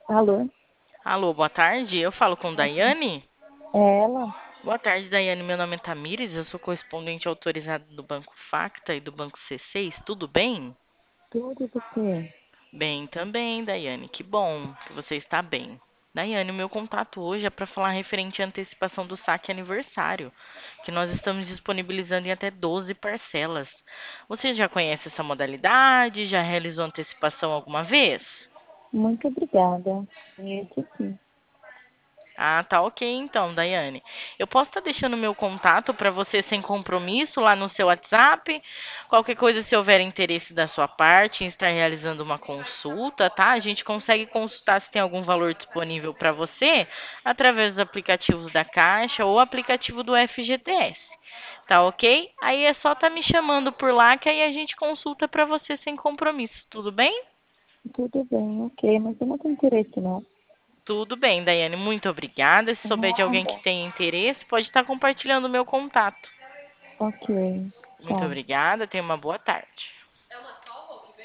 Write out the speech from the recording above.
Alô? Alô, boa tarde. Eu falo com Daiane. É ela? Boa tarde, Daiane. Meu nome é Tamires, eu sou correspondente autorizado do Banco Facta e do Banco C6. Tudo bem? Tudo e você? Bem também, Daiane. Que bom que você está bem. Daiane, o meu contato hoje é para falar referente à antecipação do saque aniversário, que nós estamos disponibilizando em até 12 parcelas. Você já conhece essa modalidade? Já realizou antecipação alguma vez? Muito obrigada. Esse sim. Ah, tá ok então, Daiane. Eu posso estar deixando meu contato para você sem compromisso lá no seu WhatsApp. Qualquer coisa, se houver interesse da sua parte em estar realizando uma consulta, tá? A gente consegue consultar se tem algum valor disponível para você através dos aplicativos da Caixa ou aplicativo do FGTS. Tá ok? Aí é só estar me chamando por lá que aí a gente consulta para você sem compromisso, tudo bem? Tudo bem, ok, mas eu não tenho interesse não. Tudo bem, Daiane, muito obrigada. Se souber de alguém que Nada. tem interesse, pode estar compartilhando o meu contato. Ok, Muito tchau. obrigada, tenha uma boa tarde.